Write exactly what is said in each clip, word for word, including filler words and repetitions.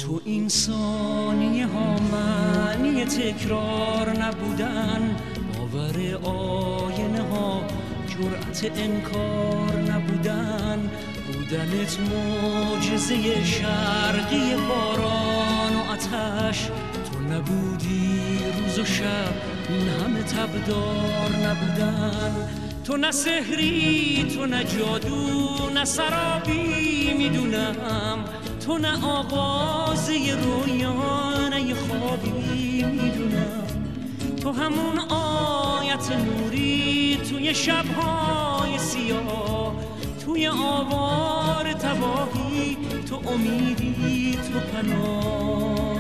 تو این ثانیه ها معنی تکرار نبودن، باور آینه ها جرأت انکار نبودن، بودنت معجزه شرقی باران و آتش، تو نبودی روز و شب این همه تبدار نبودن، تو نه سحری تو نه جادو نه سرابی میدونم، تو نه آغازه رویا نه یه خوابی میدونم، تو همون آیت نوری توی شبهای سیاه، توی آوار تباهی تو امیدی تو پناه.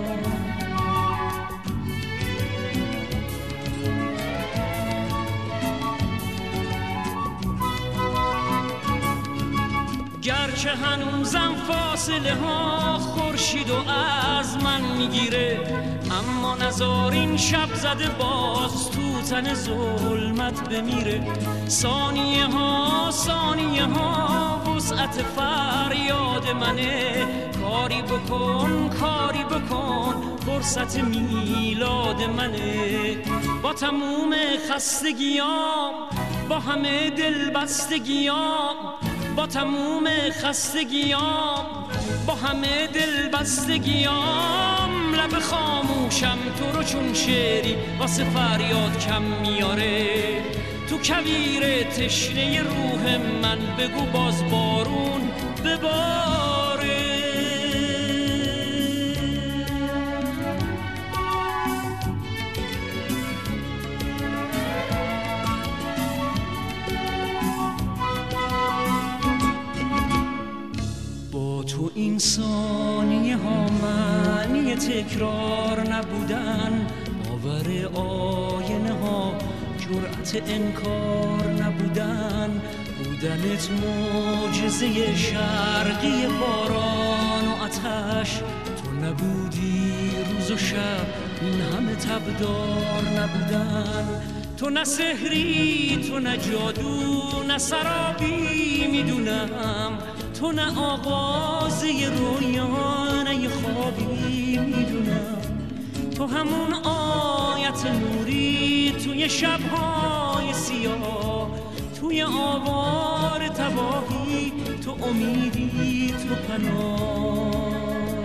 گرچه هنوزم فاصله ها خورشید و از من میگیره، اما نزار این شب زده باز تو تن ظلمت بمیره. ثانیه ها ثانیه ها وسعت فریاد منه، کاری بکن کاری بکن فرصت میلاد منه. با تموم خستگیام با همه دل بستگیام، با تموم خستگیام با همه دل بستگیام، لب خاموشم تو رو چون شعری واسه فریاد کم میاره. تو کویر تشنه روح من بگو باز بارون بباره. تو این ثانیه ها معنی تکرار نبودن، باور آینه ها جرأت انکار نبودن، بودنت معجزه شرقی باران و آتش، تو نبودی روز و شب این همه تبدار نبودن، تو نه سحری تو نه جادو نه سرابی میدونم، تو نه آغازه رویا نه یه خوابی میدونم، تو همون آیت نوری توی شبهای سیاه، توی آوار تباهی تو امیدی تو پناه.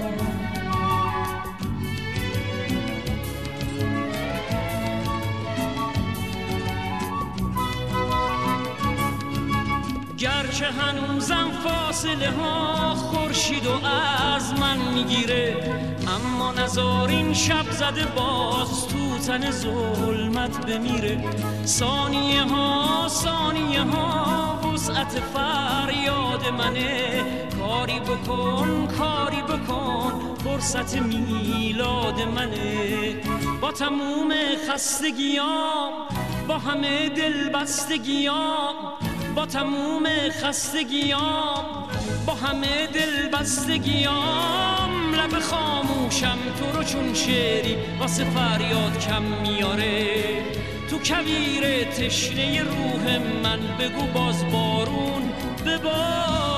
گرچه هنوزم فاصله ها خورشید و از من میگیره، اما نزار این شب زده باز تو تن ظلمت بمیره. ثانیه ها ثانیه ها وسعت فریاد منه، کاری بکن کاری بکن فرصت میلاد منه. با تموم خستگیام با همه دل بستگیام، با تموم خستگیام با همه دل بستگیام، لب خاموشم تو رو چون شعری واسه فریاد کم میاره. تو کویر تشنه روح من بگو باز بارون ببار.